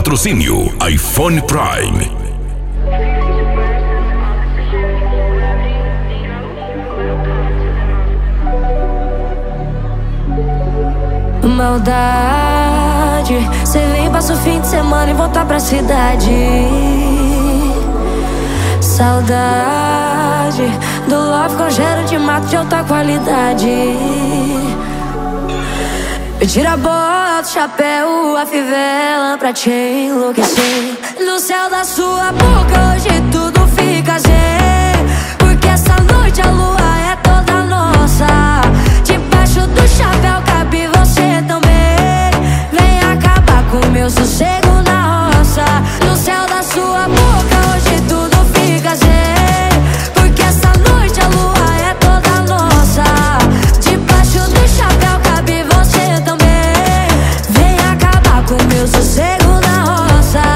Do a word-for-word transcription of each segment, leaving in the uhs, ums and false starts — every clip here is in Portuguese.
Patrocínio iPhone Prime. Maldade, cê vem, passa o fim de semana e volta pra cidade. Saudade do love com cheiro de mato de alta qualidade. Eu tiro a bota, o chapéu, a fivela pra te enlouquecer. No céu da sua boca hoje tudo fica zen, porque essa noite a lua é toda nossa. Debaixo do chapéu cabe você também. Vem acabar com meu sossego na roça. No céu da sua boca hoje tudo fica zen, porque essa noite a lua é toda nossa. Debaixo do chapéu cabe você também. Vem acabar com meu sossego na roça.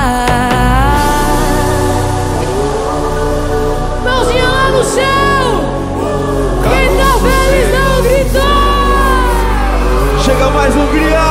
Mãozinha lá no céu, quem tá feliz não grita. Chega mais Hungria.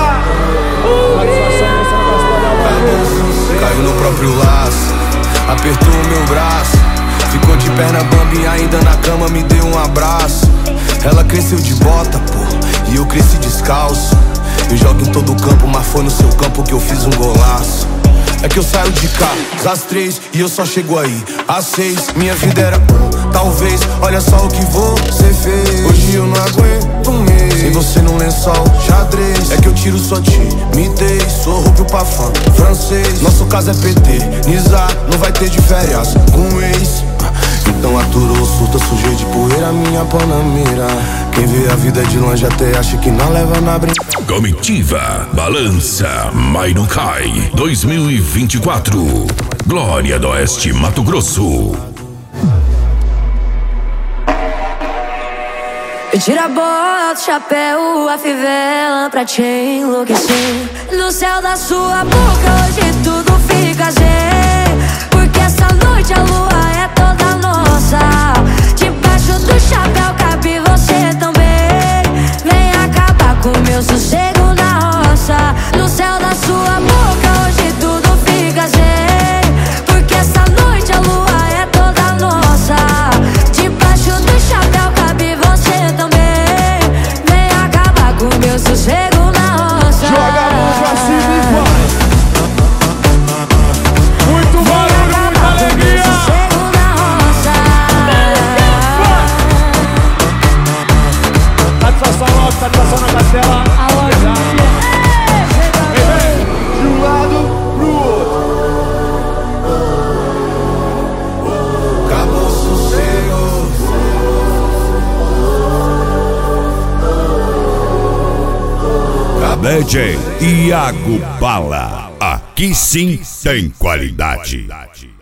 Caiu no próprio laço, apertou o meu braço, ficou de perna bamba e ainda na cama me deu um abraço. Ela cresceu de bota, pô, e eu cresci descalço. Eu jogo em todo o campo, mas foi no seu campo que eu fiz um golaço. É que eu saio de cá às três e eu só chego aí às seis. Minha vida era um, talvez, olha só o que você fez. Hoje eu não aguento um mês sem você no lençol, xadrez. É que eu tiro sua timidez, sou rubro pra fã, francês. Nosso caso é P T, Nizar, não vai ter de férias com ex. Então aturou, surta, sujei de poeira minha panamera. Quem vê a vida de longe até acha que não leva na brincadeira. Comitiva Balança Mas Não Cai dois mil e vinte e quatro. Glória do Oeste, Mato Grosso. Eu tiro a bota, o chapéu, a fivela pra te enlouquecer. No céu da sua boca hoje tudo fica zen, porque essa noite a lua é toda nossa. Debaixo do chapéu cabe você também. Vem acabar com meu sossego na roça. No céu da sua boca hoje tudo fica zen, porque essa noite a lua é toda nossa. Debaixo do chapéu cabe você também. Vem acabar com meu sossego na roça. Joga a mão pra cima e vai. Muito barulho, muita alegria. Sossego na roça. Satisfação logo, satisfação na castela. Alô, De um lado pro outro. Acabou o sossego. D J Iago Bala. Aqui sim tem qualidade.